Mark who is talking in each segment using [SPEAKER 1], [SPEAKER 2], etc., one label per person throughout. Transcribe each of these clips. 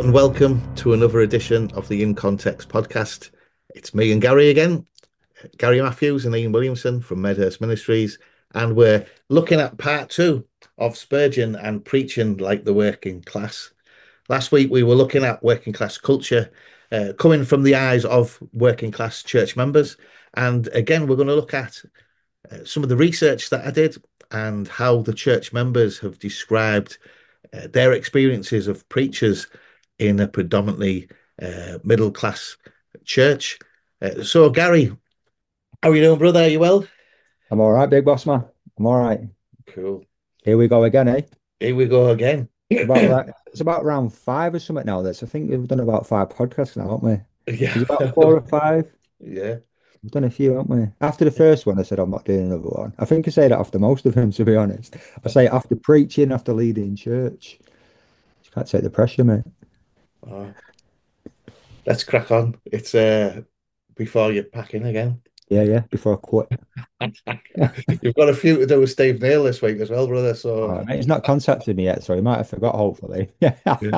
[SPEAKER 1] and welcome to another edition of the In Context podcast. It's me and Gary again, Gary Matthews and Ian Williamson from Medhurst Ministries, and we're looking at part two of Spurgeon and preaching like the working class. Last week we were looking at working class culture coming from the eyes of working class church members, and again we're going to look at some of the research that I did and how the church members have described their experiences of preachers in a predominantly middle class church. So, Gary, how are you doing, brother? Are you well?
[SPEAKER 2] I'm all right, big boss man. I'm all right.
[SPEAKER 1] Cool.
[SPEAKER 2] Here we go again, eh?
[SPEAKER 1] Here we go again.
[SPEAKER 2] It's about round five or something now. This I think we've done about five podcasts now, haven't we?
[SPEAKER 1] Yeah.
[SPEAKER 2] Is it about four or five?
[SPEAKER 1] Yeah.
[SPEAKER 2] We've done a few, haven't we? After the first one, I said I'm not doing another one. I think I say that after most of them, to be honest. I say it after preaching, after leading church. You can't take the pressure, mate.
[SPEAKER 1] Oh, let's crack on. It's before you pack in again.
[SPEAKER 2] Yeah, yeah. Before I quit.
[SPEAKER 1] You've got a few to do with Steve Neal this week as well, brother.
[SPEAKER 2] All
[SPEAKER 1] So,
[SPEAKER 2] right, mate. He's not contacted me yet, so he might have forgot. Hopefully.
[SPEAKER 1] yeah.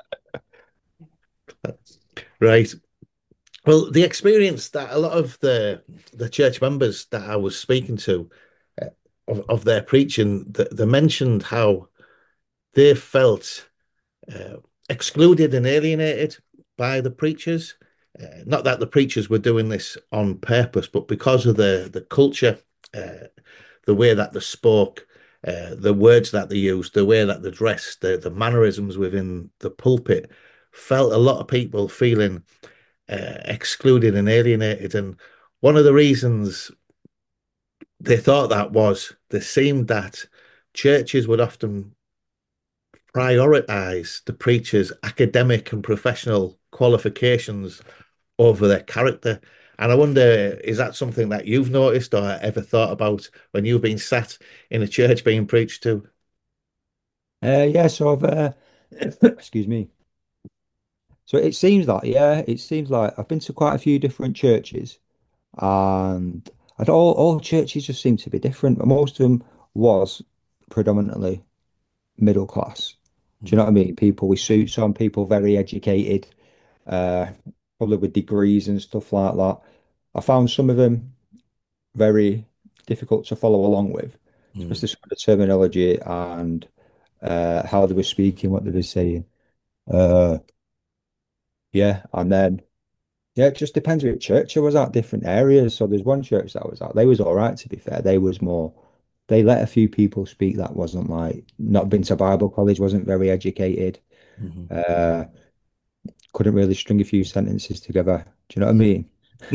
[SPEAKER 1] Right. Well, the experience that a lot of the church members that I was speaking to uh, of their preaching, they mentioned how they felt uh, excluded and alienated by the preachers. Not that the preachers were doing this on purpose, but because of the culture, the way that they spoke, the words that they used, the way that they dressed, the mannerisms within the pulpit, felt a lot of people feeling excluded and alienated. And one of the reasons they thought that was they seemed that churches would often prioritize the preacher's academic and professional qualifications over their character. And I wonder, is that something that you've noticed or ever thought about when you've been sat in a church being preached to?
[SPEAKER 2] Yeah, so I've excuse me. So it seems like, yeah, it seems like I've been to quite a few different churches. And all churches just seem to be different. But most of them was predominantly middle class. Do you know what I mean? People with suits on, people very educated, uh, probably with degrees and stuff like that. I found some of them very difficult to follow along with,
[SPEAKER 1] Mm.
[SPEAKER 2] especially some of the terminology and how they were speaking, what they were saying. Uh, yeah, and then yeah, it just depends which church I was at, different areas. So there's one church that I was at, they was all right to be fair. They was more, they let a few people speak that wasn't like, not been to Bible college, wasn't very educated,
[SPEAKER 1] Mhm.
[SPEAKER 2] uh, couldn't really string a few sentences together. Do you know what I mean?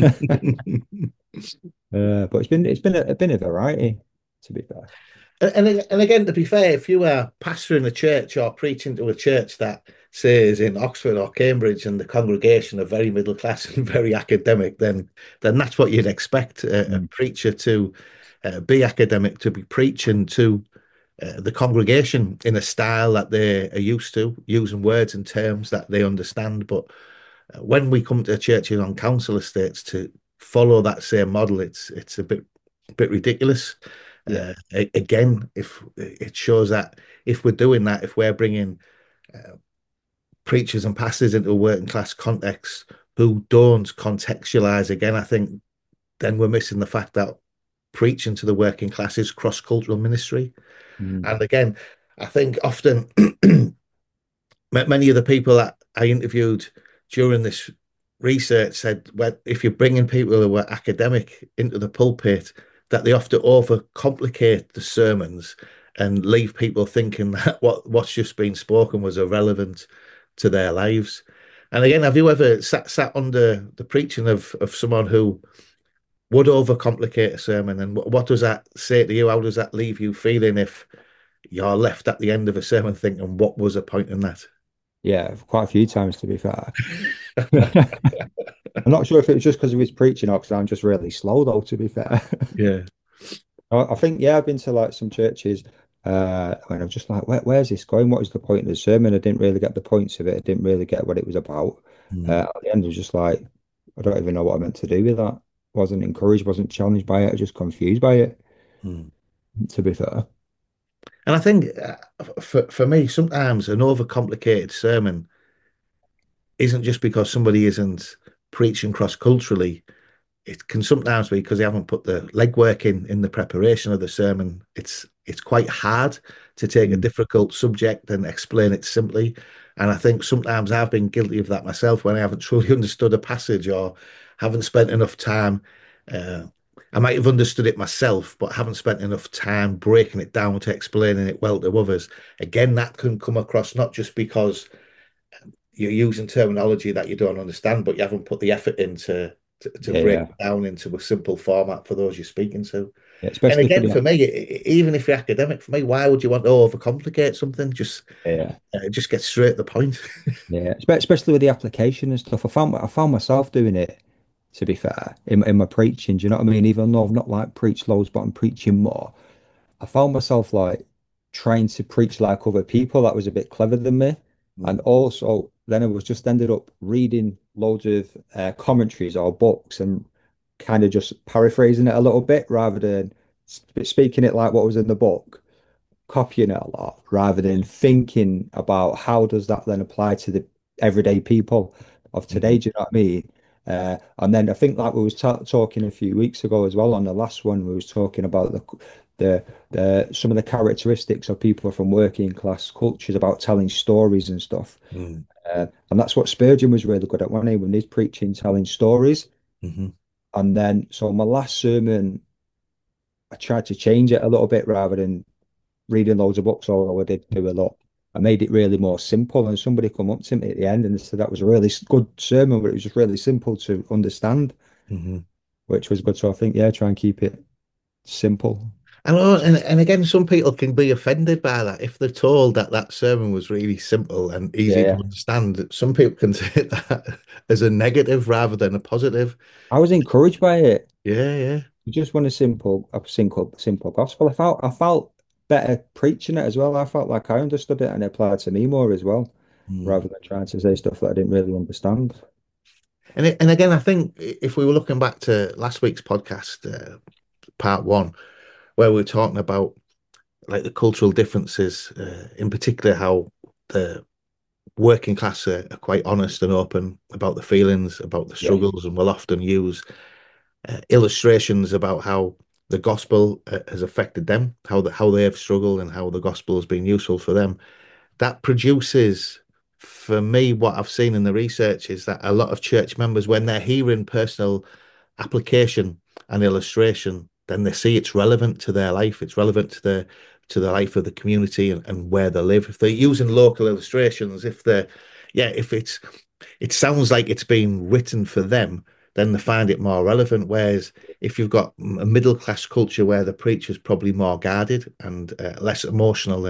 [SPEAKER 2] But it's been a variety, to be fair.
[SPEAKER 1] And again, to be fair, if you are pastoring a church or preaching to a church that says in Oxford or Cambridge and the congregation are very middle class and very academic, then that's what you'd expect a
[SPEAKER 2] Mm.
[SPEAKER 1] preacher to be academic, to be preaching to the congregation in a style that they are used to, using words and terms that they understand. But when we come to churches on council estates to follow that same model, it's a bit ridiculous.
[SPEAKER 2] Yeah.
[SPEAKER 1] Again, if it shows that if we're doing that, if we're bringing uh, preachers and pastors into a working class context who don't contextualize, again, I think then we're missing the fact that preaching to the working class is cross cultural ministry.
[SPEAKER 2] Mm.
[SPEAKER 1] And again, I think often many of the people that I interviewed during this research said, well, if you're bringing people who are academic into the pulpit, that they often overcomplicate the sermons and leave people thinking that what's just been spoken was irrelevant to their lives. And again, have you ever sat under the preaching of someone who would overcomplicate a sermon? And what does that say to you? How does that leave you feeling if you're left at the end of a sermon thinking, what was the point in that?
[SPEAKER 2] Yeah, quite a few times, to be fair. I'm not sure if it was just because he was preaching or because I'm just really slow, though, to be fair.
[SPEAKER 1] Yeah.
[SPEAKER 2] I think, yeah, I've been to like some churches when I'm just like, where's this going? What is the point of the sermon? I didn't really get the points of it. I didn't really get what it was about.
[SPEAKER 1] Mm,
[SPEAKER 2] At the end, I was just like, I don't even know what I meant to do with that. Wasn't encouraged, wasn't challenged by it. I was just confused by it,
[SPEAKER 1] mm.
[SPEAKER 2] to be fair.
[SPEAKER 1] And I think for me, sometimes an overcomplicated sermon, isn't just because somebody isn't preaching cross culturally. It can sometimes be because they haven't put the legwork in the preparation of the sermon. It's quite hard to take a
[SPEAKER 2] Mm.
[SPEAKER 1] difficult subject and explain it simply. And I think sometimes I've been guilty of that myself when I haven't truly understood a passage or haven't spent enough time. Uh, I might have understood it myself, but haven't spent enough time breaking it down to explaining it well to others. Again, that can come across not just because you're using terminology that you don't understand, but you haven't put the effort into to
[SPEAKER 2] Yeah,
[SPEAKER 1] break
[SPEAKER 2] yeah,
[SPEAKER 1] it down into a simple format for those you're speaking to.
[SPEAKER 2] yeah.
[SPEAKER 1] And
[SPEAKER 2] Especially for
[SPEAKER 1] again,
[SPEAKER 2] the
[SPEAKER 1] for me, even if you're academic, for me, why would you want to overcomplicate something?
[SPEAKER 2] yeah,
[SPEAKER 1] Just get straight to the point.
[SPEAKER 2] yeah. Especially with the application and stuff. I found myself doing it. To be fair, in my preaching, do you know what I mean? Even though I've not like preached loads, but I'm preaching more. I found myself like trying to preach like other people that was a bit clever than me. And
[SPEAKER 1] Mm,
[SPEAKER 2] also then I was just ended up reading loads of commentaries or books and kind of just paraphrasing it a little bit rather than speaking it like what was in the book, copying it a lot rather than thinking about how does that then apply to the everyday people of today.
[SPEAKER 1] mhm,
[SPEAKER 2] Do you know what I mean? And then I think like we was talking a few weeks ago as well on the last one, we was talking about the some of the characteristics of people from working class cultures about telling stories and stuff.
[SPEAKER 1] mm,
[SPEAKER 2] And that's what Spurgeon was really good at when he's preaching, telling stories.
[SPEAKER 1] mhm,
[SPEAKER 2] And then so my last sermon, I tried to change it a little bit rather than reading loads of books, although I did do a lot. I made it really more simple, and somebody come up to me at the end and said that was a really good sermon, but it was just really simple to understand,
[SPEAKER 1] mhm.
[SPEAKER 2] which was good. So I think, yeah, try and keep it simple.
[SPEAKER 1] And again, some people can be offended by that if they're told that that sermon was really simple and easy to
[SPEAKER 2] Yeah,
[SPEAKER 1] understand. Some people can take that as a negative rather than a positive.
[SPEAKER 2] I was encouraged by it.
[SPEAKER 1] Yeah, yeah.
[SPEAKER 2] You just want a simple gospel. I felt better preaching it as well. I felt like I understood it and it applied to me more as well,
[SPEAKER 1] Mm.
[SPEAKER 2] rather than trying to say stuff that I didn't really understand.
[SPEAKER 1] And again, I think if we were looking back to last week's podcast, part one, where we were talking about like the cultural differences, in particular how the working class are quite honest and open about the feelings, about the
[SPEAKER 2] Yeah,
[SPEAKER 1] struggles, and will often use illustrations about how the gospel has affected them, how they have struggled, and how the gospel has been useful for them. That produces, for me, what I've seen in the research is that a lot of church members, when they're hearing personal application and illustration, then they see it's relevant to their life. It's relevant to the life of the community and where they live. If they're using local illustrations, if it sounds like it's been written for them, then they find it more relevant. Whereas if you've got a middle class culture where the preacher's probably more guarded and less emotional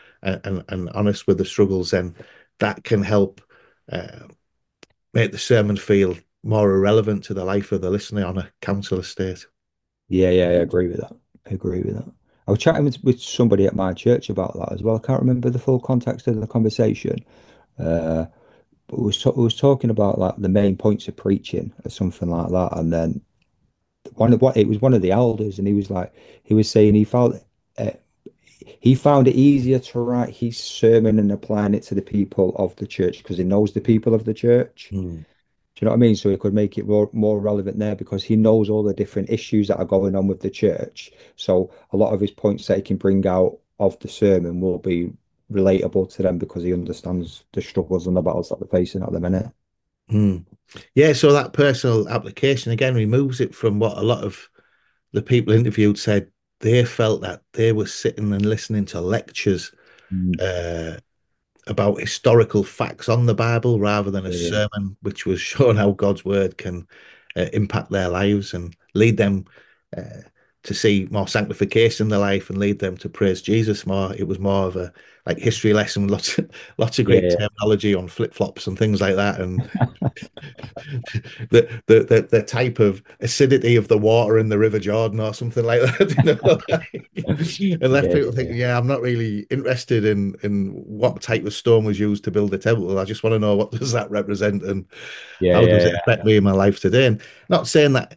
[SPEAKER 1] and honest with the struggles, then that can help uh, make the sermon feel more irrelevant to the life of the listener on a council estate.
[SPEAKER 2] yeah, yeah, I agree with that. I agree with that. I was chatting with somebody at my church about that as well. I can't remember the full context of the conversation, uh, but we was talking about like the main points of preaching or something like that. And then it was one of the elders, and he was saying uh, he found it easier to write his sermon and applying it to the people of the church because he knows the people of the church.
[SPEAKER 1] Mm,
[SPEAKER 2] Do you know what I mean? So he could make it more relevant there because he knows all the different issues that are going on with the church. So a lot of his points that he can bring out of the sermon will be relatable to them because he understands the struggles and the battles that they're facing at the minute.
[SPEAKER 1] mm. Yeah, so that personal application again removes it from what a lot of the people interviewed said they felt that they were sitting and listening to lectures
[SPEAKER 2] Mm.
[SPEAKER 1] uh, about historical facts on the Bible rather than a
[SPEAKER 2] Yeah,
[SPEAKER 1] sermon, which was showing how God's word can impact their lives and lead them uh, to see more sanctification in their life and lead them to praise Jesus more. It was more of a like history lesson, lots of great
[SPEAKER 2] yeah,
[SPEAKER 1] terminology on flip flops and things like that, and the type of acidity of the water in the River Jordan or something like that, and left
[SPEAKER 2] yeah,
[SPEAKER 1] people thinking, yeah, I'm not really interested in what type of stone was used to build the temple. I just want to know what does that represent and
[SPEAKER 2] yeah,
[SPEAKER 1] how does
[SPEAKER 2] yeah,
[SPEAKER 1] it
[SPEAKER 2] yeah,
[SPEAKER 1] affect me in my life today. And not saying that.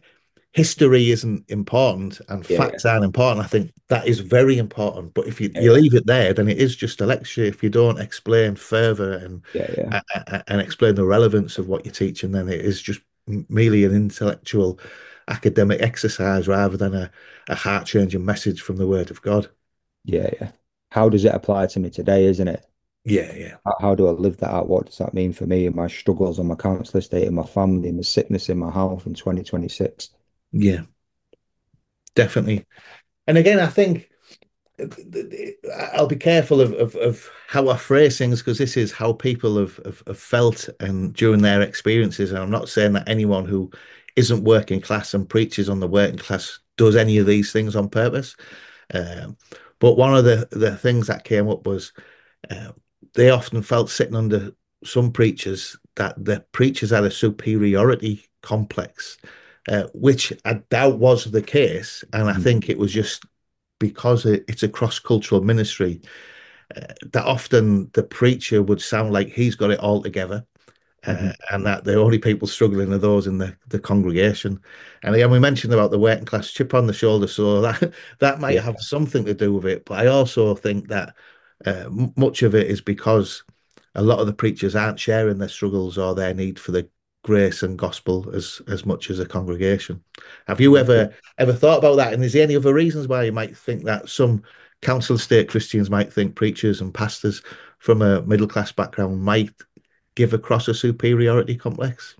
[SPEAKER 1] history isn't important and
[SPEAKER 2] Yeah, yeah,
[SPEAKER 1] facts aren't important. I think that is very important. But if you
[SPEAKER 2] yeah,
[SPEAKER 1] leave it there, then it is just a lecture. If you don't explain further
[SPEAKER 2] yeah, yeah,
[SPEAKER 1] and explain the relevance of what you're teaching, then it is just merely an intellectual academic exercise rather than a heart-changing message from the Word of God.
[SPEAKER 2] yeah, yeah. How does it apply to me today, isn't it?
[SPEAKER 1] Yeah, yeah,
[SPEAKER 2] How do I live that out? What does that mean for me and my struggles and my counsellor state and my family and my sickness in my health in 2026?
[SPEAKER 1] yeah, definitely. And again, I think I'll be careful of how I phrase things because this is how people have felt and during their experiences. And I'm not saying that anyone who isn't working class and preaches on the working class does any of these things on purpose. Um, but one of the things that came up was uh, they often felt sitting under some preachers that the preachers had a superiority complex, which I doubt was the case. And I
[SPEAKER 2] Mm,
[SPEAKER 1] think it was just because it's a cross-cultural ministry, that often the preacher would sound like he's got it all together,
[SPEAKER 2] mhm.
[SPEAKER 1] and that the only people struggling are those in the congregation. And again, we mentioned about the working class chip on the shoulder, so that might
[SPEAKER 2] Yeah,
[SPEAKER 1] have something to do with it. But I also think that much of it is because a lot of the preachers aren't sharing their struggles or their need for the grace and gospel as much as a congregation. Have you
[SPEAKER 2] yeah.
[SPEAKER 1] ever thought about that? And is there any other reasons why you might think that some council estate Christians might think preachers and pastors from a middle class background might give across a superiority complex?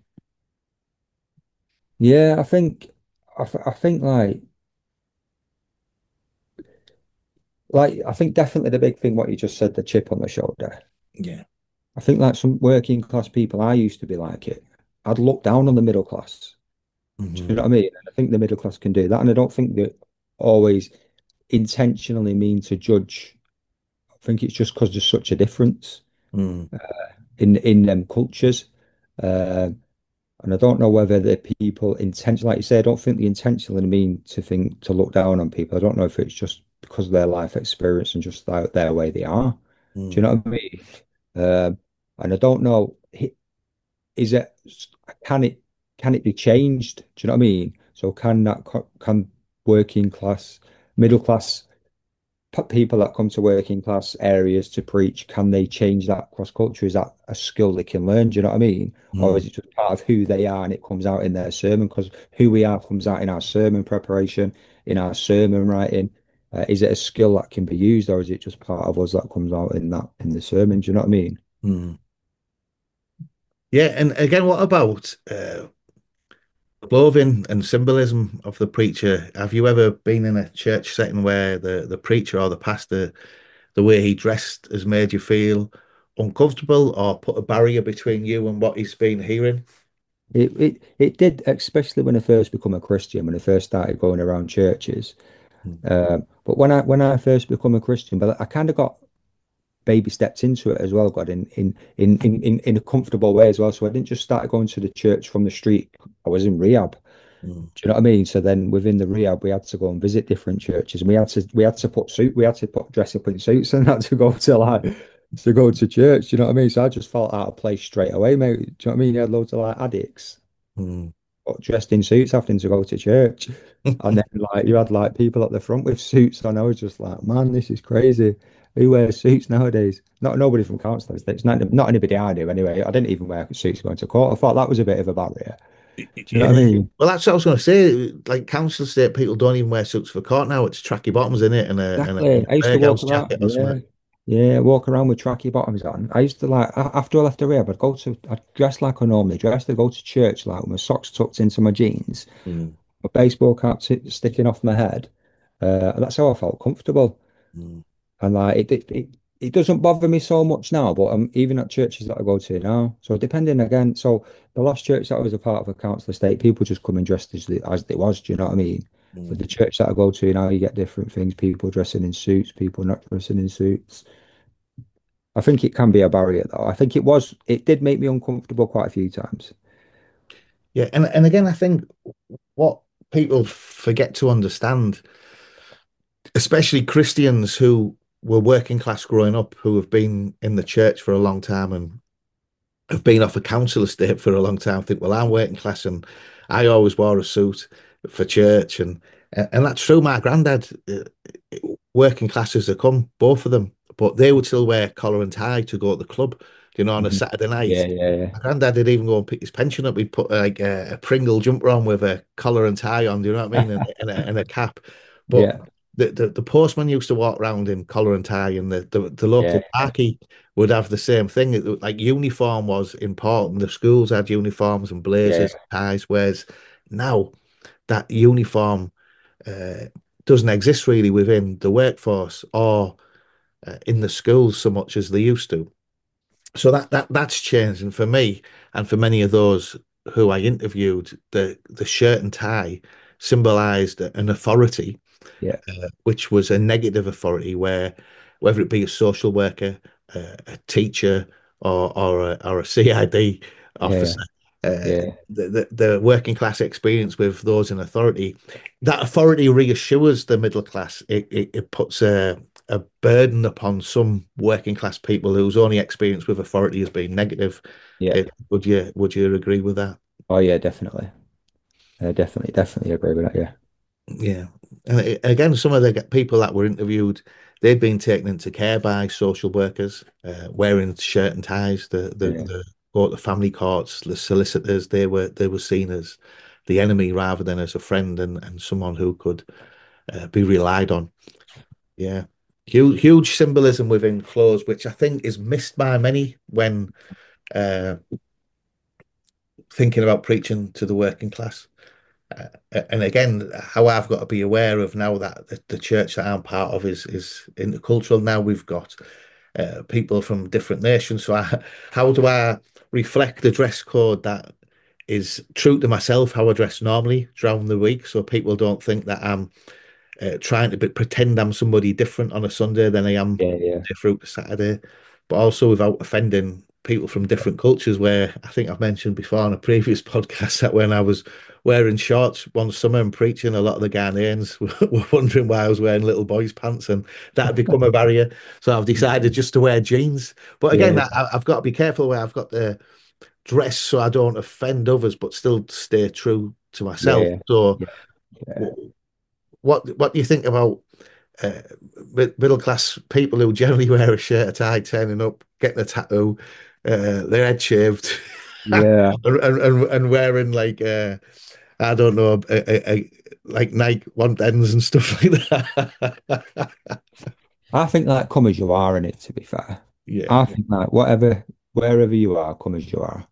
[SPEAKER 2] Yeah, I think I think definitely the big thing what you just said, the chip on the shoulder.
[SPEAKER 1] Yeah.
[SPEAKER 2] I think like some working class people, I used to be like it. I'd look down on the middle class. Do you
[SPEAKER 1] Hmm.
[SPEAKER 2] know what I mean? And I think the middle class can do that. And I don't think they always intentionally mean to judge. I think it's just because there's such a difference
[SPEAKER 1] Mm,
[SPEAKER 2] in them cultures. Uh, and I don't know whether the people intention, like you say, I don't think they intentionally mean to think to look down on people. I don't know if it's just because of their life experience and just their way they are. Do you
[SPEAKER 1] mm,
[SPEAKER 2] know what I mean? And I don't know, is it can it can it be changed? Do you know what I mean? So can working class, middle class people that come to working class areas to preach, can they change that cross culture? Is that a skill they can learn? Do you know what I mean? Or
[SPEAKER 1] mm,
[SPEAKER 2] is it just part of who they are and it comes out in their sermon? Because who we are comes out in our sermon preparation, in our sermon writing. Is it a skill that can be used, or is it just part of us that comes out in that in the sermon? Do you know what I mean?
[SPEAKER 1] mm. Yeah, and again, what about clothing and symbolism of the preacher? Have you ever been in a church setting where the preacher or the pastor, the way he dressed, has made you feel uncomfortable or put a barrier between you and what he's been hearing?
[SPEAKER 2] It did, especially when I first become a Christian, when I first started going around churches.
[SPEAKER 1] Mm,
[SPEAKER 2] But when I first become a Christian, but I kind of got baby stepped into it as well, God, in a comfortable way as well. So I didn't just start going to the church from the street. I was in rehab.
[SPEAKER 1] mm,
[SPEAKER 2] Do you know what I mean? So then within the rehab, we had to go and visit different churches, and we had to put dress up in suits and had to go to go to church. Do you know what I mean? So I just felt out of place straight away, mate. Do you know what I mean? You had loads of like addicts
[SPEAKER 1] mm.
[SPEAKER 2] dressed in suits having to go to church. And then like you had like people at the front with suits on. I was just like, man, this is crazy. Who wears suits nowadays? Not nobody from council estates. Not anybody I knew anyway. I didn't even wear suits going to court. I thought that was a bit of a barrier. Do you know
[SPEAKER 1] Yeah.
[SPEAKER 2] what I mean?
[SPEAKER 1] Well, that's what I was going to say. Like council estate people don't even wear suits for court now. It's tracky bottoms in it and
[SPEAKER 2] Exactly. I
[SPEAKER 1] a
[SPEAKER 2] used to walk
[SPEAKER 1] baghouse
[SPEAKER 2] around.
[SPEAKER 1] jacket or something.
[SPEAKER 2] Yeah. Yeah, walk around with tracky bottoms on. I used to like after I left the rehab, I'd dress like I normally dressed. I'd go to church like with my socks tucked into my jeans,
[SPEAKER 1] Mm,
[SPEAKER 2] my baseball cap sticking off my head. That's how I felt comfortable.
[SPEAKER 1] mm,
[SPEAKER 2] And like it doesn't bother me so much now, but I'm even at churches that I go to now. So depending again, so the last church that I was a part of a council estate, people just come in dressed as they was. Do you know what I mean? But
[SPEAKER 1] mm.
[SPEAKER 2] the church that I go to now, you get different things. People dressing in suits, people not dressing in suits. I think it can be a barrier though. I think it did make me uncomfortable quite a few times.
[SPEAKER 1] Yeah, and again, I think what people forget to understand, especially Christians who were working class growing up, who have been in the church for a long time and have been off a council estate for a long time, think, well, I'm working class and I always wore a suit. for church, and that's true. My granddad, working classes have come, both of them, but they would still wear collar and tie to go to the club, on a
[SPEAKER 2] Mhm.
[SPEAKER 1] Saturday
[SPEAKER 2] Yeah,
[SPEAKER 1] night.
[SPEAKER 2] yeah, yeah,
[SPEAKER 1] My granddad would even go and pick his pension up. He'd put like a Pringle jumper on with a collar and tie on, do you know what I mean? And a cap. But
[SPEAKER 2] yeah,
[SPEAKER 1] the postman used to walk around in collar and tie, and the
[SPEAKER 2] yeah,
[SPEAKER 1] local parky would have the same thing. Like uniform was important. The schools had uniforms and
[SPEAKER 2] yeah,
[SPEAKER 1] blazers, ties, whereas now that uniform uh, doesn't exist really within the workforce or in the schools so much as they used to. So that's changed, and for me and for many of those who I interviewed, the shirt and tie symbolized an authority,
[SPEAKER 2] yeah,
[SPEAKER 1] which was a negative authority, where whether it be a social worker, a teacher, or a CID
[SPEAKER 2] yeah,
[SPEAKER 1] officer, uh,
[SPEAKER 2] yeah,
[SPEAKER 1] the working class experience with those in authority, that authority reassures the middle class. It puts a burden upon some working class people whose only experience with authority has been negative.
[SPEAKER 2] yeah.
[SPEAKER 1] Would you agree with that?
[SPEAKER 2] Oh yeah, definitely. Definitely, definitely agree with that. Yeah,
[SPEAKER 1] Yeah. And again, some of the people that were interviewed, they'd been taken into care by social workers, wearing shirt and ties.
[SPEAKER 2] yeah,
[SPEAKER 1] The family courts, the solicitors, they were seen as the enemy rather than as a friend and someone who could be relied on. Yeah. Huge symbolism within clothes, which I think is missed by many when uh, thinking about preaching to the working class. And again, how I've got to be aware of now that the church that I'm part of is intercultural. Now we've got people from different nations. So how do I reflect the dress code that is true to myself, how I dress normally during the week, so people don't think that I'm trying to pretend I'm somebody different on a Sunday than I am
[SPEAKER 2] yeah, yeah,
[SPEAKER 1] Monday through to Saturday, but also without offending people from different cultures. Where I think I've mentioned before on a previous podcast that when I was wearing shorts one summer and preaching, a lot of the Ghanaians were wondering why I was wearing little boys' pants, and that had become a barrier. So I've decided just to wear jeans. But again,
[SPEAKER 2] yeah,
[SPEAKER 1] I've got to be careful where I've got the dress so I don't offend others, but still stay true to myself.
[SPEAKER 2] yeah,
[SPEAKER 1] So,
[SPEAKER 2] yeah, yeah.
[SPEAKER 1] what do you think about uh, middle class people who generally wear a shirt, a tie, turning up, getting a tattoo, their head shaved,
[SPEAKER 2] Yeah.
[SPEAKER 1] and wearing like I don't know, like Nike one ends and stuff like that.
[SPEAKER 2] I think like come as you are in it, to be fair.
[SPEAKER 1] Yeah.
[SPEAKER 2] I think like whatever, wherever you are, come as you are.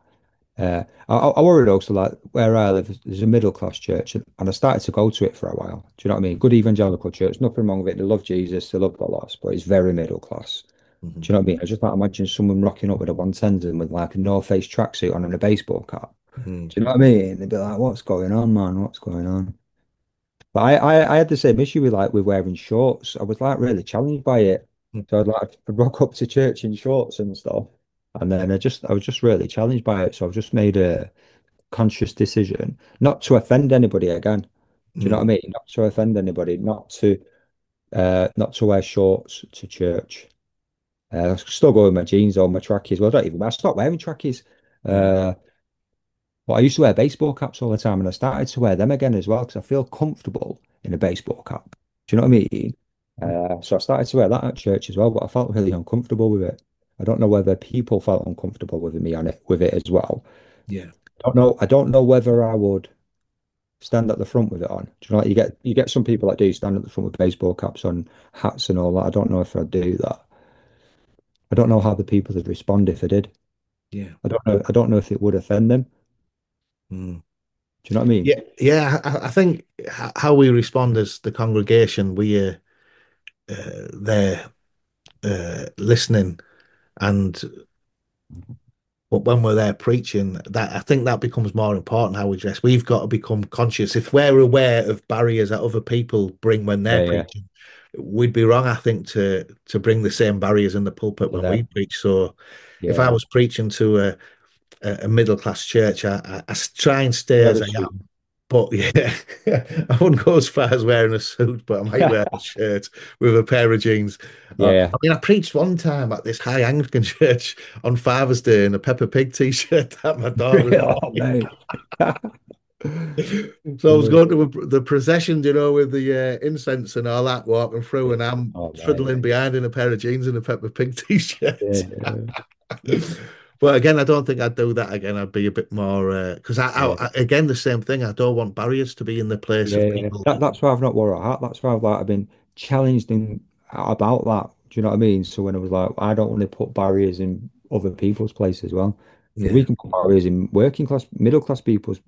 [SPEAKER 2] I worried also like where I live, there's a middle class church, and I started to go to it for a while. Do you know what I mean? Good evangelical church, nothing wrong with it. They love Jesus, they love the lost, but it's very middle class.
[SPEAKER 1] Mhm.
[SPEAKER 2] Do you know what I mean? I just like imagine someone rocking up with a one tendon with like a North Face tracksuit on and a baseball cap.
[SPEAKER 1] Mhm.
[SPEAKER 2] Do you know what I mean? They'd be like, "What's going on, man? What's going on?" But I had the same issue with like with wearing shorts. I was like really challenged by it. So I'd rock up to church in shorts and stuff. And then I was just really challenged by it. So I've just made a conscious decision not to offend anybody again. Do you know what I
[SPEAKER 1] Mhm.
[SPEAKER 2] mean? Not to offend anybody, not to wear shorts to church. I still go with my jeans or my trackies. Well, I don't even I stopped wearing trackies.
[SPEAKER 1] Mhm.
[SPEAKER 2] Uh, but I used to wear baseball caps all the time, and I started to wear them again as well because I feel comfortable in a baseball cap. Do you know what I mean? So I started to wear that at church as well, but I felt really uncomfortable with it. I don't know whether people felt uncomfortable with me on it with it as well.
[SPEAKER 1] Yeah.
[SPEAKER 2] I don't know. I don't know whether I would stand at the front with it on. Do you know, like you get some people that do stand at the front with baseball caps on, hats and all that. I don't know if I'd do that. I don't know how the people would respond if I did.
[SPEAKER 1] Yeah.
[SPEAKER 2] I don't know. I don't know if it would offend them.
[SPEAKER 1] Mm.
[SPEAKER 2] Do you know what I mean?
[SPEAKER 1] Yeah. I think how we respond as the congregation, they're listening, and but when we're there preaching, that I think that becomes more important how we dress. We've got to become conscious. If we're aware of barriers that other people bring when they're
[SPEAKER 2] Yeah, yeah,
[SPEAKER 1] preaching, we'd be wrong, I think, to bring the same barriers in the pulpit when
[SPEAKER 2] yeah,
[SPEAKER 1] we preach. So if I
[SPEAKER 2] yeah.
[SPEAKER 1] was preaching to a middle class church, I try and stay
[SPEAKER 2] Wear
[SPEAKER 1] as
[SPEAKER 2] a
[SPEAKER 1] I
[SPEAKER 2] suit.
[SPEAKER 1] am. But yeah, I wouldn't go as far as wearing a suit, but I might wear a shirt with a pair of jeans.
[SPEAKER 2] Yeah.
[SPEAKER 1] I mean, I preached one time at this high Anglican church on Father's Day in a Peppa Pig t-shirt that my daughter was
[SPEAKER 2] Oh, mate.
[SPEAKER 1] So I was
[SPEAKER 2] Oh,
[SPEAKER 1] going to the procession, with the incense and all that, walking through,
[SPEAKER 2] yeah.
[SPEAKER 1] and I'm
[SPEAKER 2] Oh, right.
[SPEAKER 1] fiddling behind in a pair of jeans and a Peppa Pig t-shirt.
[SPEAKER 2] Yeah.
[SPEAKER 1] But again, I don't think I'd do that again. I'd be a bit more because
[SPEAKER 2] Yeah.
[SPEAKER 1] again, the same thing. I don't want barriers to be in the place of
[SPEAKER 2] Yeah.
[SPEAKER 1] people.
[SPEAKER 2] That's why I've not wore a hat. That's why I've been challenged in about that. Do you know what I mean? So when I was like, I don't want to put barriers in other people's place as well. But we
[SPEAKER 1] Yeah,
[SPEAKER 2] can put barriers in working class, middle class people's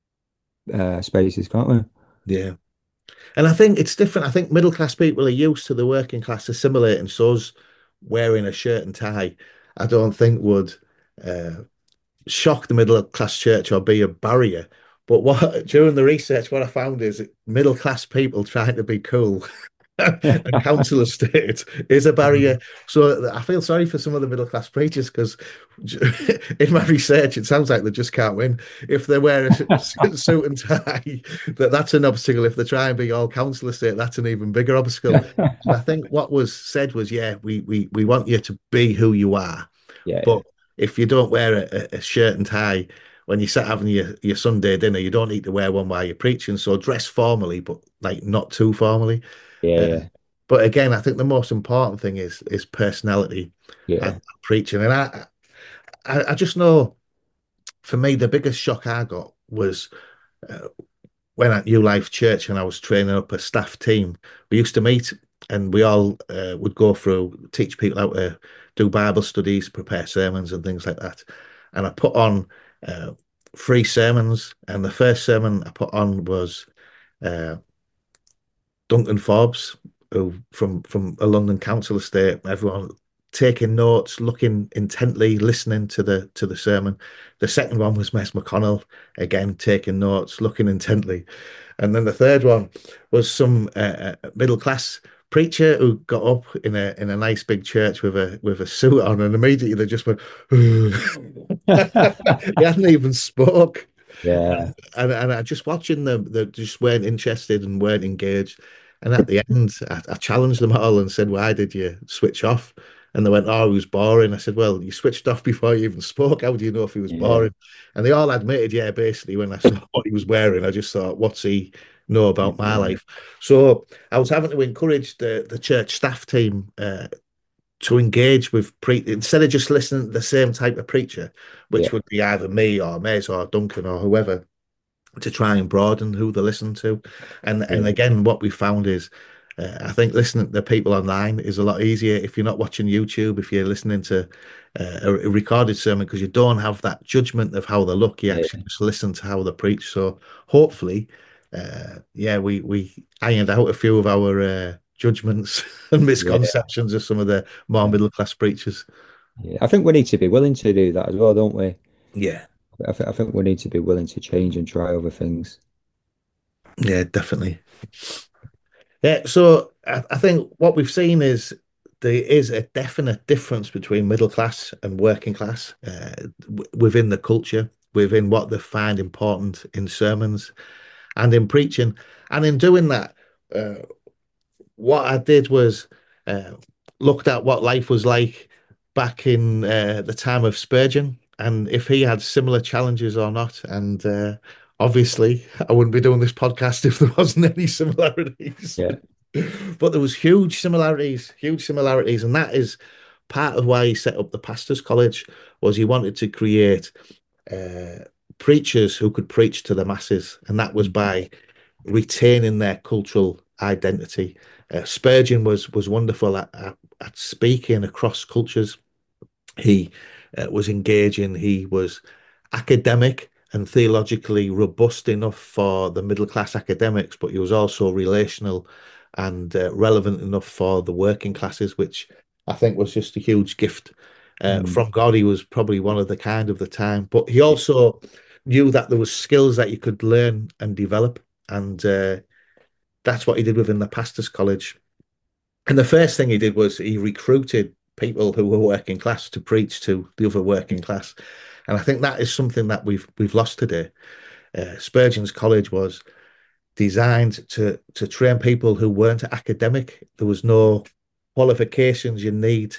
[SPEAKER 2] spaces, can't we?
[SPEAKER 1] yeah. And I think it's different. I think middle class people are used to the working class assimilating. So us wearing a shirt and tie, I don't think would uh, shock the middle class church or be a barrier. But what during the research, what I found is middle class people trying to be cool and council estate is a barrier. So I feel sorry for some of the middle class preachers because in my research, it sounds like they just can't win. If they wear a suit and tie, that's an obstacle. If they try and be all council estate, that's an even bigger obstacle. So I think what was said was, yeah, we want you to be who you are,
[SPEAKER 2] Yeah,
[SPEAKER 1] but if you don't wear a shirt and tie when you sit having your Sunday dinner, you don't need to wear one while you're preaching. So dress formally, but like not too formally.
[SPEAKER 2] yeah,
[SPEAKER 1] Uh,
[SPEAKER 2] yeah,
[SPEAKER 1] but again, I think the most important thing is personality and
[SPEAKER 2] yeah,
[SPEAKER 1] preaching. And I just know for me the biggest shock I got was uh, when at New Life Church and I was training up a staff team. We used to meet and we all would go through teach people how to do Bible studies, prepare sermons, and things like that. And I put on uh, three sermons, and the first sermon I put on was uh, Duncan Forbes, who from a London council estate. Everyone taking notes, looking intently, listening to the sermon. The second one was Mes McConnell, again taking notes, looking intently, and then the third one was some middle class preacher who got up in a nice big church with a suit on, and immediately they just went. He hadn't even spoke.
[SPEAKER 2] yeah,
[SPEAKER 1] And I just watching them, they just weren't interested and weren't engaged. And at the end, I challenged them all and said, "Why did you switch off?" And they went, "Oh, he was boring." I said, "Well, you switched off before you even spoke. How do you know if he was
[SPEAKER 2] yeah,
[SPEAKER 1] boring?" And they all admitted, yeah, basically, when I saw what he was wearing, I just thought, what's he know about my
[SPEAKER 2] yeah,
[SPEAKER 1] life? So I was having to encourage the church staff team to engage with instead of just listening to the same type of preacher, which
[SPEAKER 2] yeah,
[SPEAKER 1] would be either me or Mez or Duncan or whoever, to try and broaden who they listen to. And
[SPEAKER 2] yeah,
[SPEAKER 1] again, what we found is, I think listening to people online is a lot easier if you're not watching YouTube, if you're listening to a recorded sermon, because you don't have that judgment of how they look. You actually
[SPEAKER 2] yeah,
[SPEAKER 1] just listen to how they preach. So hopefully, yeah, we ironed out a few of our judgments and
[SPEAKER 2] yeah,
[SPEAKER 1] misconceptions of some of the more
[SPEAKER 2] yeah.
[SPEAKER 1] middle class preachers.
[SPEAKER 2] Yeah. I think we need to be willing to do that as well, don't we?
[SPEAKER 1] Yeah,
[SPEAKER 2] I think we need to be willing to change and try other things.
[SPEAKER 1] yeah, definitely. Yeah, so I think what we've seen is there is a definite difference between middle class and working class within the culture, within what they find important in sermons and in preaching. And in doing that, uh, what I did was uh, looked at what life was like back in the time of Spurgeon and if he had similar challenges or not. And obviously, I wouldn't be doing this podcast if there wasn't any similarities.
[SPEAKER 2] Yeah.
[SPEAKER 1] But there was huge similarities, and that is part of why he set up the pastors' college. Was he wanted to create uh, preachers who could preach to the masses, and that was by retaining their cultural identity. Spurgeon was wonderful at speaking across cultures. He was engaging. He was academic and theologically robust enough for the middle class academics, but he was also relational and relevant enough for the working classes, which I think was just a huge gift
[SPEAKER 2] Mm.
[SPEAKER 1] from God. He was probably one of the kind of the time, but he also knew that there was skills that you could learn and develop, and that's what he did within the pastors' college. And the first thing he did was he recruited people who were working class to preach to the other working class. And I think that is something that we've lost today. Spurgeon's college was designed to train people who weren't academic. There was no qualifications you need.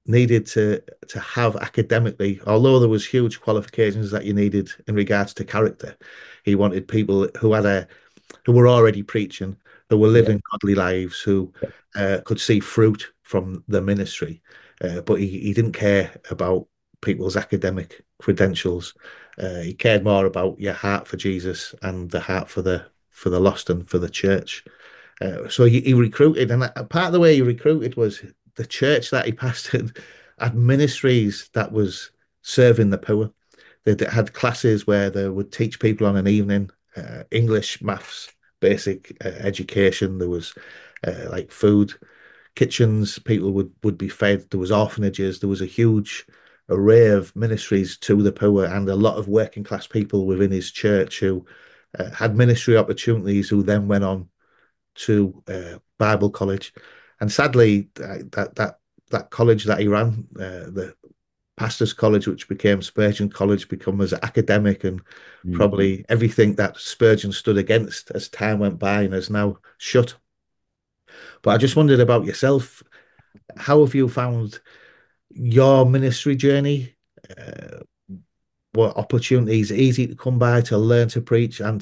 [SPEAKER 1] needed to have academically, although there was huge qualifications that you needed in regards to character. He wanted people who were already preaching, who were
[SPEAKER 2] yeah,
[SPEAKER 1] living godly lives, who
[SPEAKER 2] yeah.
[SPEAKER 1] could see fruit from the ministry. But he didn't care about people's academic credentials. He cared more about your heart for Jesus and the heart for the lost and for the church. So he recruited, and part of the way he recruited was the church that he pastored had ministries that was serving the poor. They had classes where they would teach people on an evening, English, maths, basic education. There was like food kitchens. People would be fed. There was orphanages. There was a huge array of ministries to the poor, and a lot of working class people within his church who had ministry opportunities, who then went on to Bible college. And sadly, that college that he ran, the Pastors College, which became Spurgeon College, become as academic and
[SPEAKER 2] Mm.
[SPEAKER 1] probably everything that Spurgeon stood against as time went by and is now shut. But I just wondered about yourself. How have you found your ministry journey? Uh, what opportunities easy to come by to learn to preach and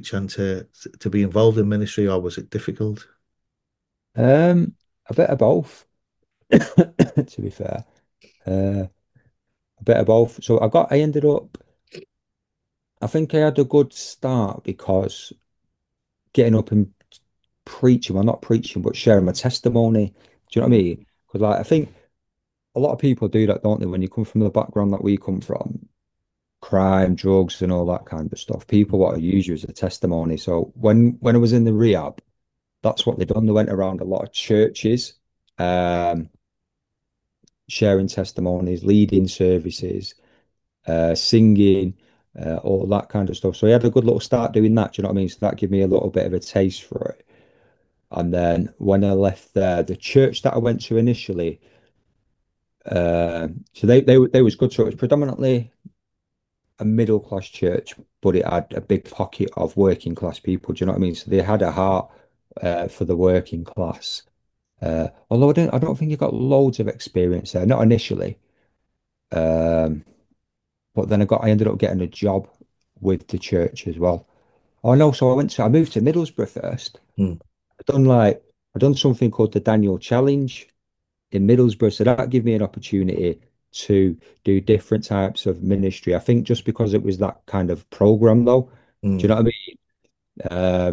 [SPEAKER 1] to be involved in ministry, or was it difficult?
[SPEAKER 2] A bit of both, to be fair. Uh, a bit of both. So I ended up, I think I had a good start because getting up and preaching, well, not preaching, but sharing my testimony. Do you know what I mean? Because like, I think a lot of people do that, don't they? When you come from the background that we come from, crime, drugs, and all that kind of stuff, people want to use you as a testimony. So when I was in the rehab, that's what they done. They went around a lot of churches, um, sharing testimonies, leading services, singing, all that kind of stuff. So I had a good little start doing that. Do you know what I mean? So that gave me a little bit of a taste for it. And then when I left there, the church that I went to initially, so they was good. So it was predominantly a middle class church, but it had a big pocket of working class people. Do you know what I mean? So they had a heart for the working class. Although I don't think he got loads of experience there, not initially. Um, but then I ended up getting a job with the church as well. Oh no, so I moved to Middlesbrough first.
[SPEAKER 1] Mm,
[SPEAKER 2] I done something called the Daniel Challenge in Middlesbrough, so that gave me an opportunity to do different types of ministry. I think just because it was that kind of program though. Do you
[SPEAKER 1] mm,
[SPEAKER 2] know what I mean?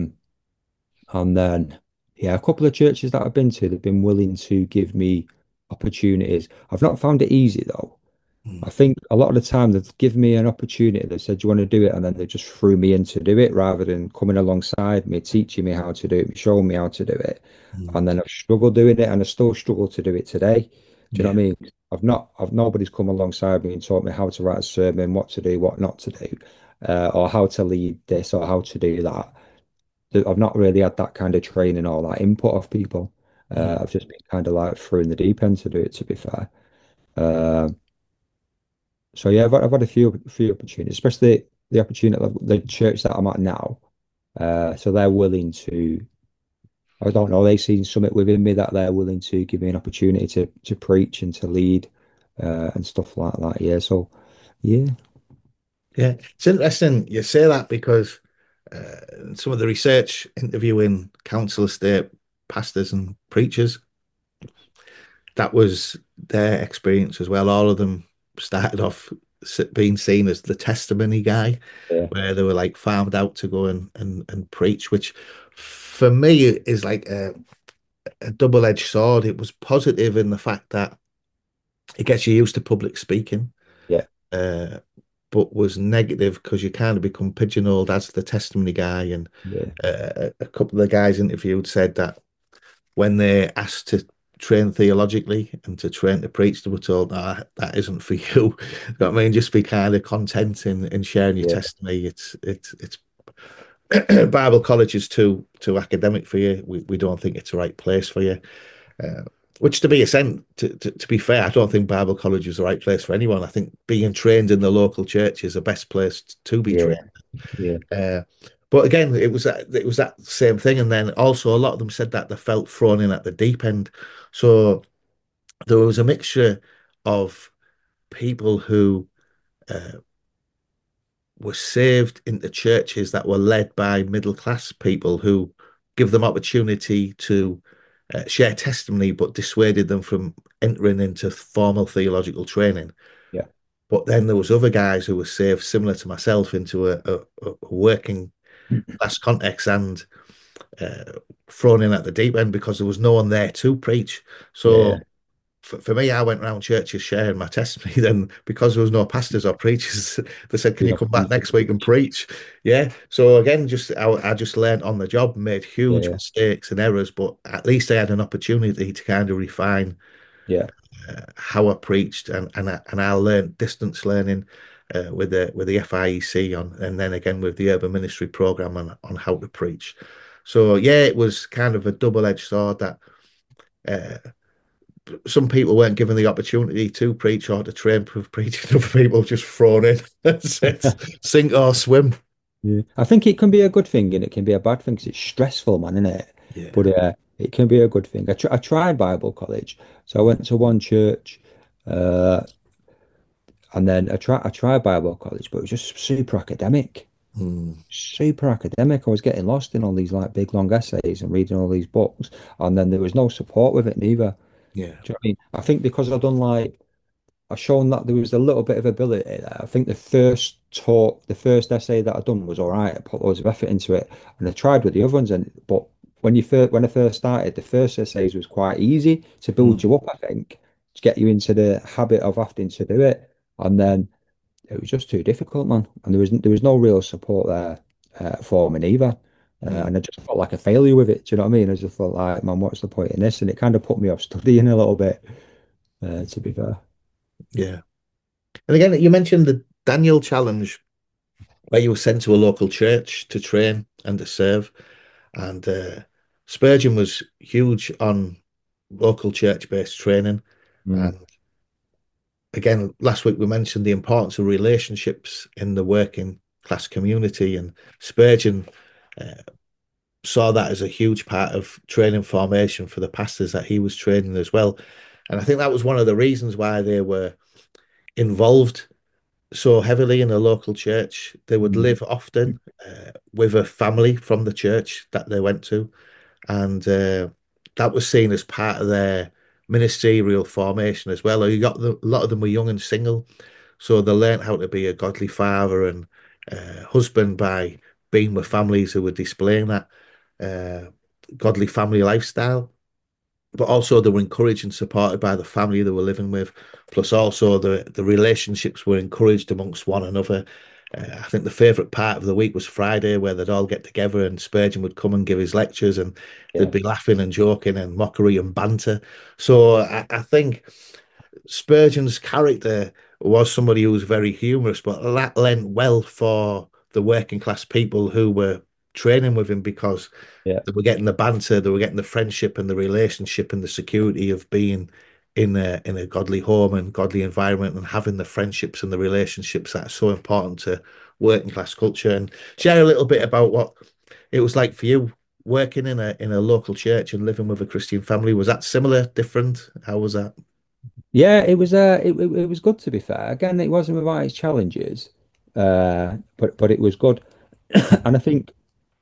[SPEAKER 2] And then yeah, a couple of churches that I've been to, they've been willing to give me opportunities. I've not found it easy though. I
[SPEAKER 1] mm,
[SPEAKER 2] think a lot of the time they've given me an opportunity. They said, "Do you want to do it?" And then they just threw me in to do it rather than coming alongside me, teaching me how to do it, showing me how to do it.
[SPEAKER 1] mm.
[SPEAKER 2] And then I've struggled doing it and I still struggle to do it today. Do you know
[SPEAKER 1] Yeah.
[SPEAKER 2] what I mean? Nobody's come alongside me and taught me how to write a sermon, what to do, what not to do, or how to lead this or how to do that. I've not really had that kind of training or that input of people.
[SPEAKER 1] Mm,
[SPEAKER 2] I've just been kind of like through in the deep end to do it, to be fair. Um, so yeah, I've had a few opportunities, especially the opportunity of the church that I'm at now. So they're willing to, I don't know, they've seen something within me that they're willing to give me an opportunity to preach and to lead and stuff like that. Yeah. So yeah,
[SPEAKER 1] yeah. It's interesting you say that because some of the research interviewing council estate pastors and preachers, that was their experience as well. All of them started off being seen as the testimony guy,
[SPEAKER 2] yeah,
[SPEAKER 1] where they were like farmed out to go and preach, which for me is like a double-edged sword. It was positive in the fact that it gets you used to public speaking,
[SPEAKER 2] yeah,
[SPEAKER 1] uh, but was negative because you kind of become pigeonholed as the testimony guy. And
[SPEAKER 2] yeah,
[SPEAKER 1] a couple of the guys interviewed said that when they asked to train theologically and to train to preach, they were told, "No, that isn't for you." You know what I mean? Just be kind of content in sharing your
[SPEAKER 2] yeah,
[SPEAKER 1] testimony. It's Bible college is too academic for you. We don't think it's the right place for you. Uh, which, to be a sense, to be fair, I don't think Bible college is the right place for anyone. I think being trained in the local church is the best place to be
[SPEAKER 2] yeah,
[SPEAKER 1] trained.
[SPEAKER 2] yeah,
[SPEAKER 1] Uh, but again, it was that same thing, and then also a lot of them said that they felt thrown in at the deep end. So there was a mixture. of people who uh, were saved into churches that were led by middle class people who give them opportunity to share testimony, but dissuaded them from entering into formal theological training.
[SPEAKER 2] Yeah.
[SPEAKER 1] But then there was other guys who were saved similar to myself into a working class context and uh, thrown in at the deep end because there was no one there to preach.
[SPEAKER 2] Yeah.
[SPEAKER 1] So for me, I went around churches sharing my testimony. Then, because there was no pastors or preachers, they said, "Can
[SPEAKER 2] The
[SPEAKER 1] you come back
[SPEAKER 2] opportunity
[SPEAKER 1] next
[SPEAKER 2] to
[SPEAKER 1] week and
[SPEAKER 2] preach.
[SPEAKER 1] preach?" Yeah. So again, just I just learned on the job, made huge
[SPEAKER 2] Yeah.
[SPEAKER 1] mistakes and errors, but at least I had an opportunity to kind of refine
[SPEAKER 2] Yeah.
[SPEAKER 1] how I preached, and I learned distance learning with the FIEC on, and then again with the urban ministry program on how to preach. So yeah, it was kind of a double-edged sword that. Uh, some people weren't given the opportunity to preach or to train for preaching. Other people just thrown in and said, sink or swim.
[SPEAKER 2] Yeah. I think it can be a good thing and it can be a bad thing because it's stressful, man, isn't it?
[SPEAKER 1] Yeah.
[SPEAKER 2] But it can be a good thing. I tried Bible college, so I went to one church, uh, and then I tried Bible college, but it was just super academic,
[SPEAKER 1] Mm,
[SPEAKER 2] super academic. I was getting lost in all these like big long essays and reading all these books, and then there was no support with it neither.
[SPEAKER 1] yeah.
[SPEAKER 2] Do you know what I mean? I think because I've done like I shown that there was a little bit of ability there. I think the first talk, the first essay that I done was all right. I put loads of effort into it, and I tried with the other ones. And but when I first started, the first essays was quite easy to build
[SPEAKER 1] Mm,
[SPEAKER 2] you up. I think to get you into the habit of having to do it, and then it was just too difficult, man. And there was no real support there for me neither.
[SPEAKER 1] mm,
[SPEAKER 2] And I just felt like a failure with it. Do you know what I mean? I just felt like, man, what's the point in this? And it kind of put me off studying a little bit, to be fair.
[SPEAKER 1] yeah. And again, you mentioned the Daniel Challenge, where you were sent to a local church to train and to serve. And Spurgeon was huge on local church-based training.
[SPEAKER 2] Mm.
[SPEAKER 1] And again, last week we mentioned the importance of relationships in the working class community, and Spurgeon uh, saw that as a huge part of training formation for the pastors that he was training as well. And I think that was one of the reasons why they were involved so heavily in a local church. They would
[SPEAKER 2] Mm.
[SPEAKER 1] live often with a family from the church that they went to, and that was seen as part of their ministerial formation as well. You got a lot of them were young and single, so they learned how to be a godly father and husband by being with families who were displaying that uh, godly family lifestyle. But also they were encouraged and supported by the family they were living with. Plus, also the relationships were encouraged amongst one another. I think the favourite part of the week was Friday, where they'd all get together and Spurgeon would come and give his lectures, and there'd
[SPEAKER 2] Yeah.
[SPEAKER 1] be laughing and joking and mockery and banter. So I think Spurgeon's character was somebody who was very humorous, but that lent well for the working class people who were training with him because
[SPEAKER 2] Yeah.
[SPEAKER 1] they were getting the banter, they were getting the friendship and the relationship and the security of being in a godly home and godly environment and having the friendships and the relationships that are so important to working class culture. And share a little bit about what it was like for you working in a local church and living with a Christian family. Was that similar, different? How was that?
[SPEAKER 2] Yeah, it was good to be fair. Again, it wasn't without its challenges, but it was good. And I think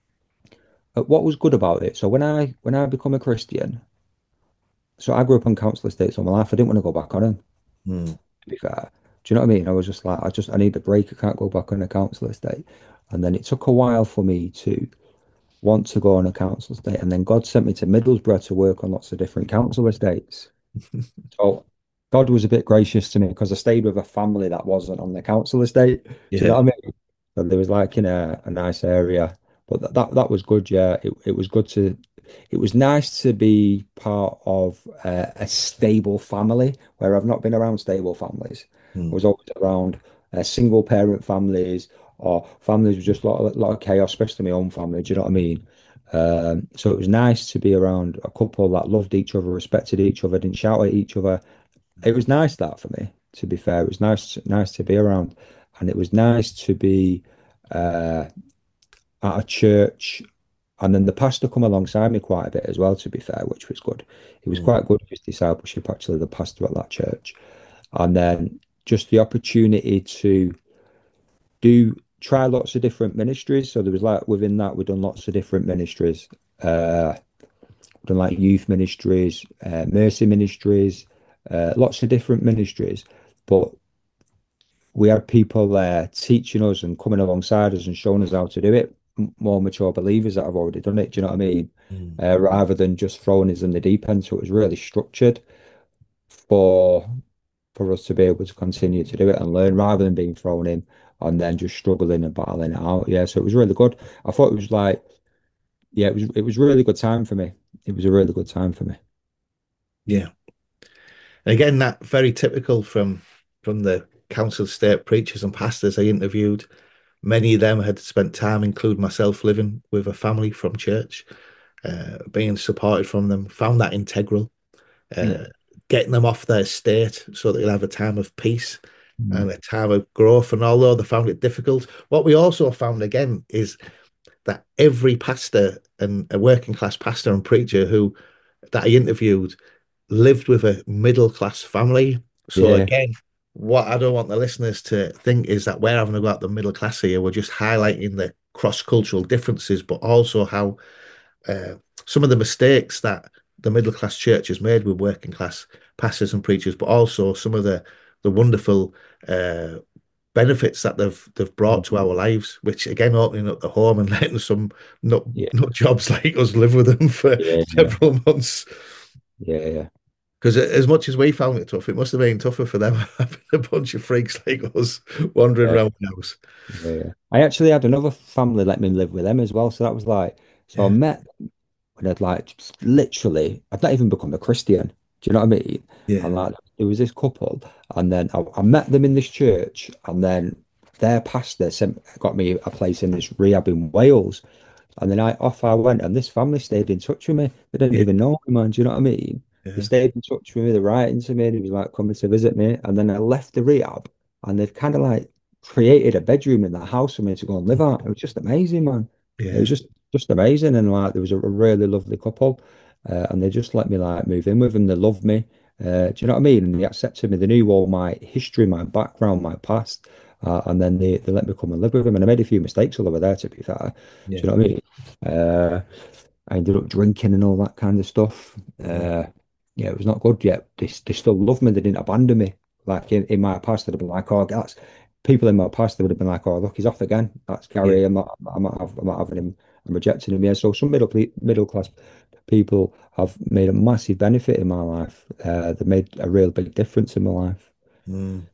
[SPEAKER 2] what was good about it. So when I become a Christian, so I grew up on council estates all my life. I didn't want to go back on them.
[SPEAKER 1] Mm,
[SPEAKER 2] To be fair, do you know what I mean? I was just like, I need a break. I can't go back on a council estate. And then it took a while for me to want to go on a council estate, and then God sent me to Middlesbrough to work on lots of different council estates. So God was a bit gracious to me because I stayed with a family that wasn't on the council estate. Do you know
[SPEAKER 1] yeah.
[SPEAKER 2] what I mean? So there was like in a nice area, but that was good. Yeah, it was good to. It was nice to be part of a stable family where I've not been around stable families. I
[SPEAKER 1] Mm,
[SPEAKER 2] was always around single parent families or families with just lot of chaos, especially my own family. Do you know what I mean? So it was nice to be around a couple that loved each other, respected each other, didn't shout at each other. It was nice that for me, to be fair. It was nice to be around. And it was nice to be uh, at a church. And then the pastor come alongside me quite a bit as well, to be fair, which was good. He was
[SPEAKER 1] mm,
[SPEAKER 2] quite good with his discipleship, actually, the pastor at that church. and then just the opportunity to do try lots of different ministries. So there was like within that we've done lots of different ministries. Done like youth ministries, mercy ministries, lots of different ministries. But we had people there teaching us and coming alongside us and showing us how to do it. More mature believers that have already done it. Do you know what I mean?
[SPEAKER 1] Mm.
[SPEAKER 2] Rather than just throwing us in the deep end. So it was really structured for for us to be able to continue to do it and learn rather than being thrown in and then just struggling and battling it out. Yeah, so it was really good. I thought it was like, yeah, it was a really good time for me. It was a really good time for me.
[SPEAKER 1] Yeah. And again, that very typical from the council estate preachers and pastors I interviewed. Many of them had spent time, including myself, living with a family from church, being supported from them, found that integral,
[SPEAKER 2] Yeah.
[SPEAKER 1] uh, getting them off their estate so that they'll have a time of peace
[SPEAKER 2] Mm.
[SPEAKER 1] and a time of growth. And although they found it difficult, what we also found again is that every pastor and a working class pastor and preacher who that I interviewed lived with a middle class family. So
[SPEAKER 2] Yeah.
[SPEAKER 1] again, what I don't want the listeners to think is that we're having a go at the middle class here. We're just highlighting the cross cultural differences, but also how uh, some of the mistakes that the middle class church has made with working class pastors and preachers, but also some of the wonderful benefits that they've brought to
[SPEAKER 2] Mm.
[SPEAKER 1] our lives. Which again, opening up the home and letting some
[SPEAKER 2] Yeah.
[SPEAKER 1] nut jobs like us live with them for
[SPEAKER 2] Yeah. Yeah.
[SPEAKER 1] several months.
[SPEAKER 2] Yeah. Yeah.
[SPEAKER 1] Because as much as we found it tough, it must have been tougher for them having a bunch of freaks like us wandering
[SPEAKER 2] Yeah.
[SPEAKER 1] around the house.
[SPEAKER 2] Yeah. Yeah. I actually had another family let me live with them as well. So that was like, so I
[SPEAKER 1] Yeah,
[SPEAKER 2] met when I'd like just literally, I'd not even become a Christian. Do you know what I mean?
[SPEAKER 1] yeah,
[SPEAKER 2] And like, there was this couple, and then I met them in this church, and then their pastor got me a place in this rehab in Wales. And then I went, and this family stayed in touch with me. They didn't
[SPEAKER 1] yeah,
[SPEAKER 2] even know me, man. Do you know what I mean? They
[SPEAKER 1] yeah,
[SPEAKER 2] stayed in touch with me. They're writing to me. They was like coming to visit me. And then I left the rehab, and they've kind of like created a bedroom in the house for me to go and live at. It was just amazing, man. It was
[SPEAKER 1] yeah,
[SPEAKER 2] just amazing. And like there was a really lovely couple, and they just let me like move in with them. They loved me. Do you know what I mean? And they accepted me. They knew all my history, my background, my past. And then they let me come and live with them. And I made a few mistakes while I was there, to be fair. Do you
[SPEAKER 1] yeah,
[SPEAKER 2] know what I mean? Uh, I ended up drinking and all that kind of stuff.
[SPEAKER 1] mm,
[SPEAKER 2] Yeah, it was not good yet. They still loved me. They didn't abandon me. Like in my past, they'd have been like, oh, that's people in my past, they would have been like, oh, look, he's off again. That's
[SPEAKER 1] yeah.
[SPEAKER 2] Gary. I'm not having him. I'm rejecting him. Yeah. So some middle class people have made a massive benefit in my life. They made a real big difference in my life.
[SPEAKER 1] Mm.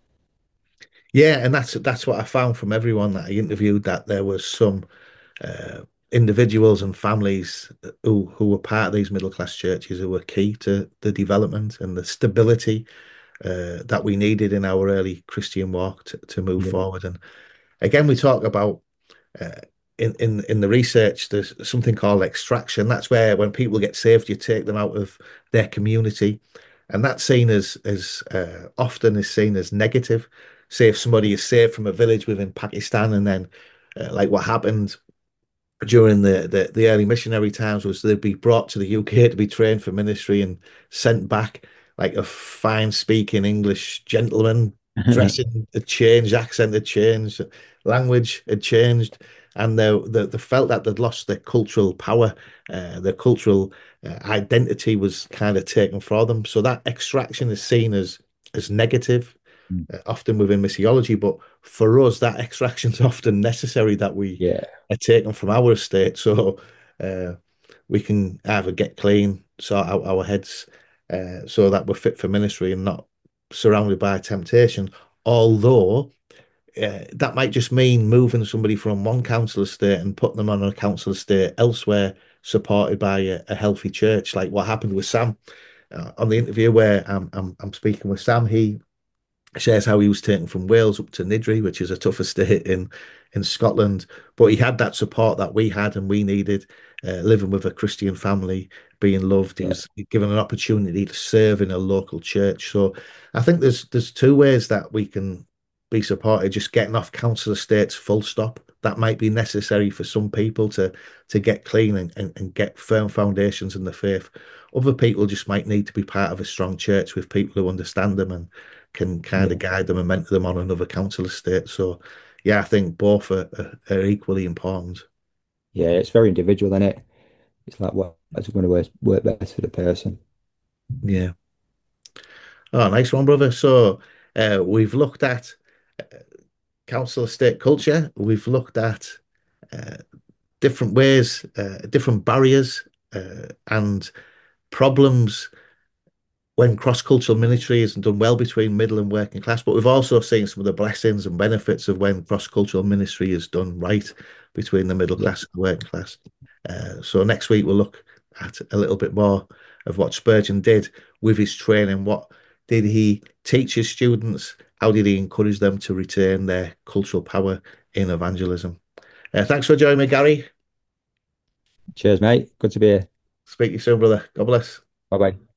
[SPEAKER 1] Yeah, and that's what I found from everyone that I interviewed, that there was some uh, individuals and families who were part of these middle class churches who were key to the development and the stability that we needed in our early Christian walk to move
[SPEAKER 2] Yeah.
[SPEAKER 1] forward. And again, we talk about uh, in the research, there's something called extraction. That's where when people get saved, you take them out of their community, and that's seen as often is seen as negative. Say if somebody is saved from a village within Pakistan, and then like what happened during the early missionary times was they'd be brought to the UK to be trained for ministry and sent back like a fine speaking English gentleman. Dressing had changed, accent had changed, language had changed, and they felt that they'd lost their cultural power, their cultural identity was kind of taken from them. So that extraction is seen as negative, often within missiology. But for us, that extraction is often necessary that we
[SPEAKER 2] Yeah.
[SPEAKER 1] are taken from our estate so uh, we can either get clean, sort out our heads so that we're fit for ministry and not surrounded by temptation. Although that might just mean moving somebody from one council estate and putting them on a council estate elsewhere, supported by a healthy church, like what happened with Sam on the interview where I'm speaking with Sam. He shares how he was taken from Wales up to Niddrie, which is a tough estate in Scotland. But he had that support that we had and we needed, living with a Christian family, being loved. He
[SPEAKER 2] Yeah.
[SPEAKER 1] was given an opportunity to serve in a local church. So I think there's two ways that we can be supported: just getting off council estates, full stop, that might be necessary for some people to get clean and get firm foundations in the faith. Other people just might need to be part of a strong church with people who understand them and can kind of
[SPEAKER 2] Yeah.
[SPEAKER 1] guide them and mentor them on another council estate. So, yeah, I think both are equally important.
[SPEAKER 2] Yeah, it's very individual, isn't it? It's like what's going to work best for the person.
[SPEAKER 1] Yeah. Oh, nice one, brother. So, we've looked at council estate culture. We've looked at uh, different ways, different barriers, and problems when cross-cultural ministry isn't done well between middle and working class. But we've also seen some of the blessings and benefits of when cross-cultural ministry is done right between the middle
[SPEAKER 2] Yeah.
[SPEAKER 1] class and working class. So next week we'll look at a little bit more of what Spurgeon did with his training. What did he teach his students? How did he encourage them to retain their cultural power in evangelism? Thanks for joining me, Gary.
[SPEAKER 2] Cheers, mate. Good to be here.
[SPEAKER 1] Speak to you soon, brother. God bless.
[SPEAKER 2] Bye bye.